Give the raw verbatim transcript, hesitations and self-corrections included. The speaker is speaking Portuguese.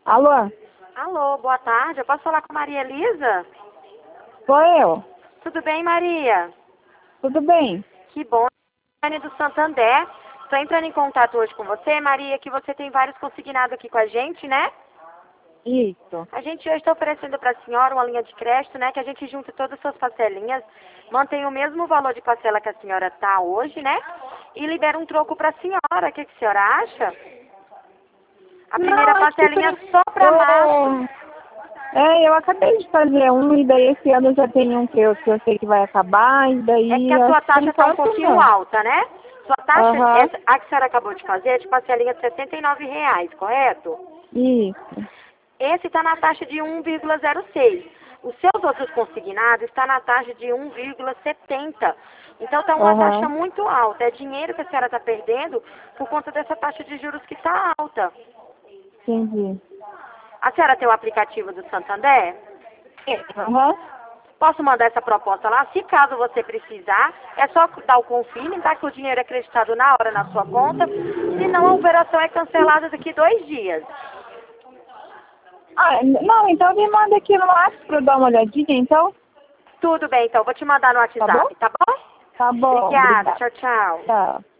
Alô? Alô, boa tarde. Eu posso falar com a Maria Elisa? Sou eu. Tudo bem, Maria? Tudo bem? Que bom. Dani do Santander. Estou entrando em contato hoje com você, Maria, que você tem vários consignados aqui com a gente, né? Isso. A gente hoje está oferecendo para a senhora uma linha de crédito, né? Que a gente junta todas as suas parcelinhas, mantém o mesmo valor de parcela que a senhora está hoje, né? E libera um troco para a senhora. O que, que a senhora acha? A primeira Não, acho que parcelinha por... só para março. eu... É, eu acabei de fazer um e daí esse ano já tem um que eu, que eu sei que vai acabar e É que daí a sua acho que por taxa está um enquanto pouquinho não. alta, né? Sua taxa, Aham. essa, a que a senhora acabou de fazer, é de parcelinha de sessenta e nove reais, correto? Isso. Esse está na taxa de um vírgula zero seis. Os seus outros consignados estão na taxa de um vírgula setenta. Então está uma taxa Aham. muito alta. É dinheiro que a senhora está perdendo por conta dessa taxa de juros que está alta. Entendi. A senhora tem o aplicativo do Santander? Aham. Posso mandar essa proposta lá? Se caso você precisar, é só dar o confirme, tá? Que o dinheiro é acreditado na hora na sua conta. Senão a operação é cancelada daqui dois dias. Ah, não, então me manda aqui no WhatsApp pra eu dar uma olhadinha, então. Tudo bem, então. Vou te mandar no Tá bom? WhatsApp, tá bom? Tá bom, Obrigada. obrigada. Tchau, tchau. Tchau.